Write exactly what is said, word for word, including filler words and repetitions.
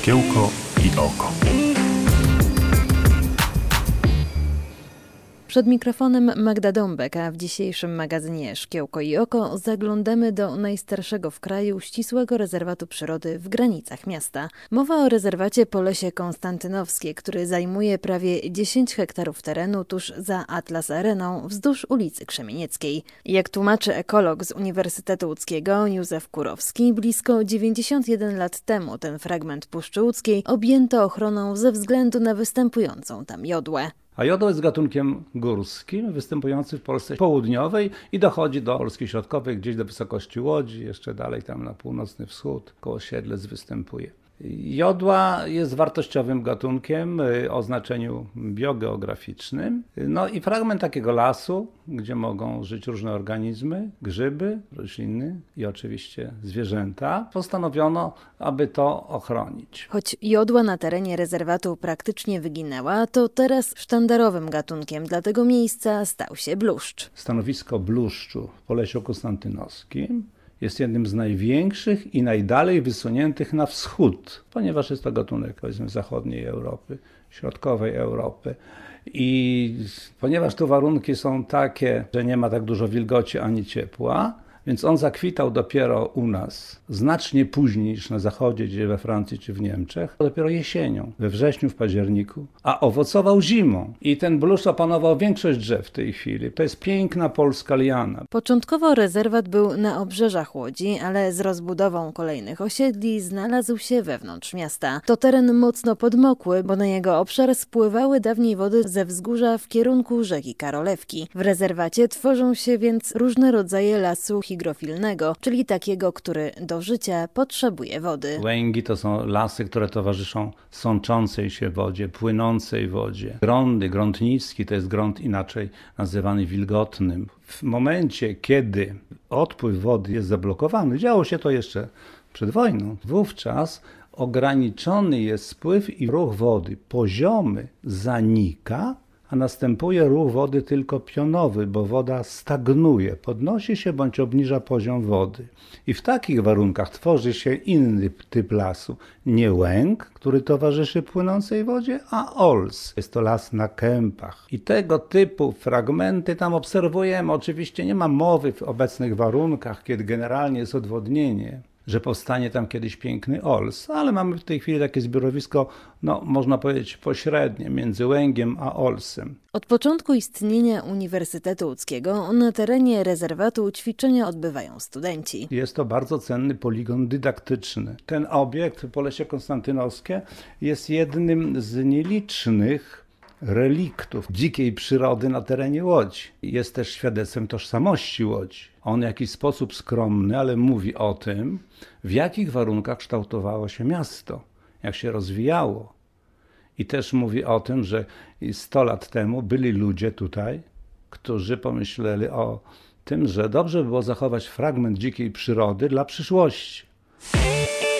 Szkiełko i oko. Przed mikrofonem Magda Dąbek, a w dzisiejszym magazynie Szkiełko i oko zaglądamy do najstarszego w kraju ścisłego rezerwatu przyrody w granicach miasta. Mowa o rezerwacie Polesie Konstantynowskie, który zajmuje prawie dziesięć hektarów terenu tuż za Atlas Areną wzdłuż ulicy Krzemienieckiej. Jak tłumaczy ekolog z Uniwersytetu Łódzkiego Józef Kurowski, blisko dziewięćdziesiąt jeden lat temu ten fragment Puszczy Łódzkiej objęto ochroną ze względu na występującą tam jodłę. A jodła jest gatunkiem górskim, występującym w Polsce południowej i dochodzi do Polski Środkowej, gdzieś do wysokości Łodzi, jeszcze dalej tam na północny wschód, koło Siedlec występuje. Jodła jest wartościowym gatunkiem o znaczeniu biogeograficznym. No i fragment takiego lasu, gdzie mogą żyć różne organizmy, grzyby, rośliny i oczywiście zwierzęta, postanowiono, aby to ochronić. Choć jodła na terenie rezerwatu praktycznie wyginęła, to teraz sztandarowym gatunkiem dla tego miejsca stał się bluszcz. Stanowisko bluszczu w Polesiu Konstantynowskim jest jednym z największych i najdalej wysuniętych na wschód, ponieważ jest to gatunek, powiedzmy, zachodniej Europy, środkowej Europy. I ponieważ tu warunki są takie, że nie ma tak dużo wilgoci ani ciepła, więc on zakwitał dopiero u nas znacznie później niż na zachodzie, gdzie we Francji czy w Niemczech, dopiero jesienią, we wrześniu, w październiku, a owocował zimą. I ten bluszcz opanował większość drzew w tej chwili. To jest piękna polska liana. Początkowo rezerwat był na obrzeżach Łodzi, ale z rozbudową kolejnych osiedli znalazł się wewnątrz miasta. To teren mocno podmokły, bo na jego obszar spływały dawniej wody ze wzgórza w kierunku rzeki Karolewki. W rezerwacie tworzą się więc różne rodzaje lasu hygrofilnego, czyli takiego, który do życia potrzebuje wody. Łęgi to są lasy, które towarzyszą sączącej się wodzie, płynącej wodzie. Grądy, grąd niski to jest grąd inaczej nazywany wilgotnym. W momencie, kiedy odpływ wody jest zablokowany, działo się to jeszcze przed wojną, wówczas ograniczony jest spływ i ruch wody. Poziomy zanika, a następuje ruch wody tylko pionowy, bo woda stagnuje, podnosi się bądź obniża poziom wody. I w takich warunkach tworzy się inny typ lasu. Nie łęk, który towarzyszy płynącej wodzie, a ols. Jest to las na kępach. I tego typu fragmenty tam obserwujemy. Oczywiście nie ma mowy w obecnych warunkach, kiedy generalnie jest odwodnienie, że powstanie tam kiedyś piękny ols, ale mamy w tej chwili takie zbiorowisko, no można powiedzieć pośrednie, między łęgiem a olsem. Od początku istnienia Uniwersytetu Łódzkiego na terenie rezerwatu ćwiczenia odbywają studenci. Jest to bardzo cenny poligon dydaktyczny. Ten obiekt, Polesie Konstantynowskie, jest jednym z nielicznych reliktów dzikiej przyrody na terenie Łodzi. Jest też świadectwem tożsamości Łodzi. On w jakiś sposób skromny, ale mówi o tym, w jakich warunkach kształtowało się miasto, jak się rozwijało. I też mówi o tym, że sto lat temu byli ludzie tutaj, którzy pomyśleli o tym, że dobrze by było zachować fragment dzikiej przyrody dla przyszłości.